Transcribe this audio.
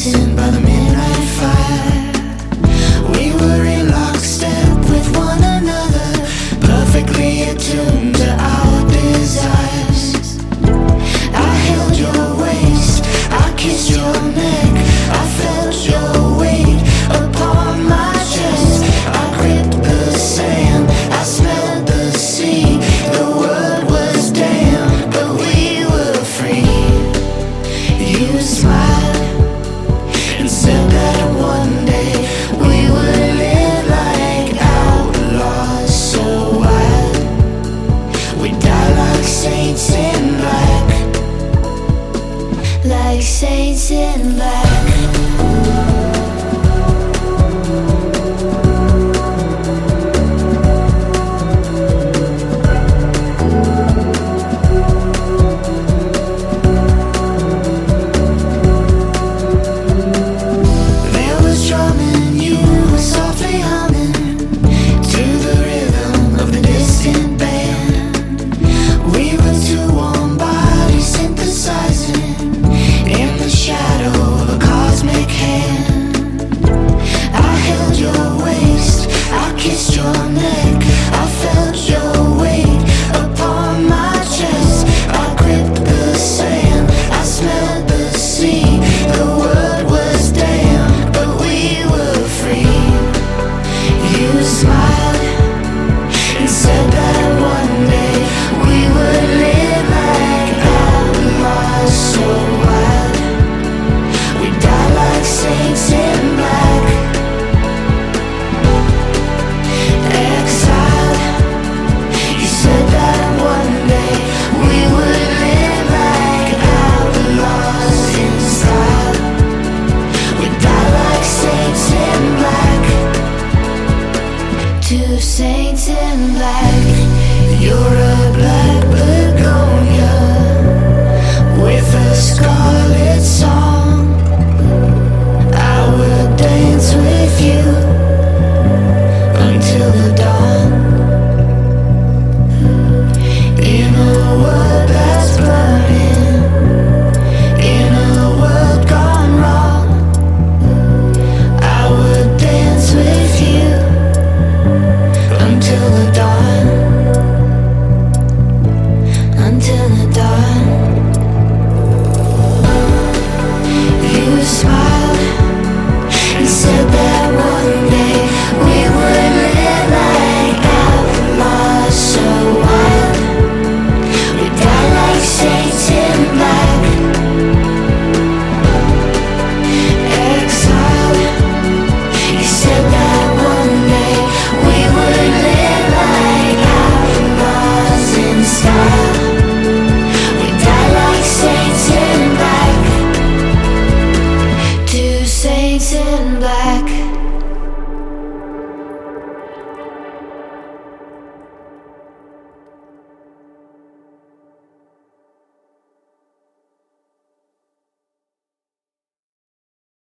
dancing by the midnight fire. We were in lockstep with one another, perfectly attuned to our desires. I held your waist, I kissed your neck, I felt your weight upon my chest. I gripped the sand, I smelled the sea. The world was damn, but we were free. You smiled and said that one day we would live like outlaws, so wild. We die like saints in black, like saints in black.